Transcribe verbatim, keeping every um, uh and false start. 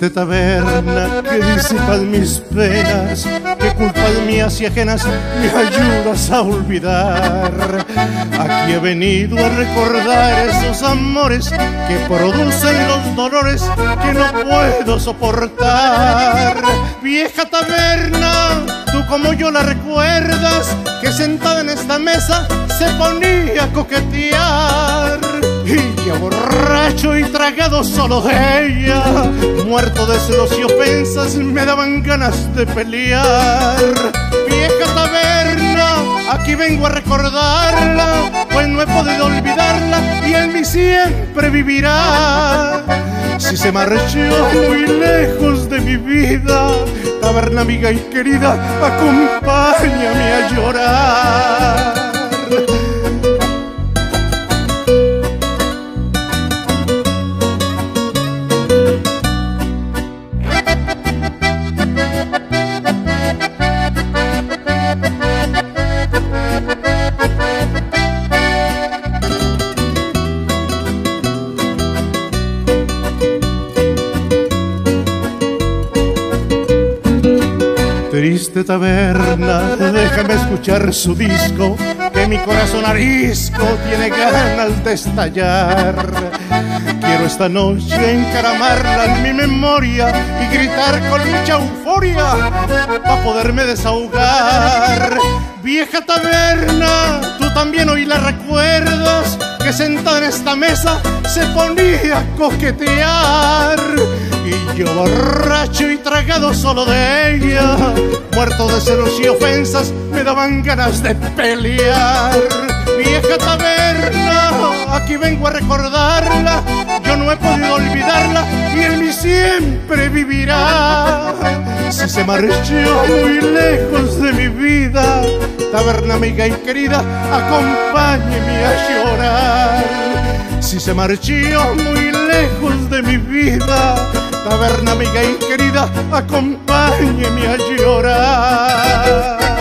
Triste taberna que disipas mis penas, que culpas mías y ajenas me ayudas a olvidar. Aquí he venido a recordar esos amores que producen los dolores que no puedo soportar. Vieja taberna, tú como yo la recuerdas, que sentada en esta mesa se ponía a coquetear. Y yo borracho y tragado solo de ella, muerto de celos y ofensas, me daban ganas de pelear. Vieja taberna, aquí vengo a recordarla, pues no he podido olvidarla y en mí siempre vivirá. Si se marchó muy lejos de mi vida, taberna amiga y querida, acompáñame a llorar. Triste taberna, déjame escuchar su disco, que mi corazón arisco tiene ganas de estallar. Quiero esta noche encaramarla en mi memoria y gritar con mucha euforia para poderme desahogar. Vieja taberna, tú también hoy la recuerdas, que sentada en esta mesa se ponía a coquetear. Y yo borracho y tragado solo de ella, muerto de celos y ofensas, me daban ganas de pelear. Vieja taberna, aquí vengo a recordarla, yo no he podido olvidarla y en mí siempre vivirá. Si se marchó muy lejos de mi vida, taberna amiga y querida, acompáñeme a llorar. Si se marchó muy lejos de mi vida, taberna amiga y querida, acompáñeme a llorar.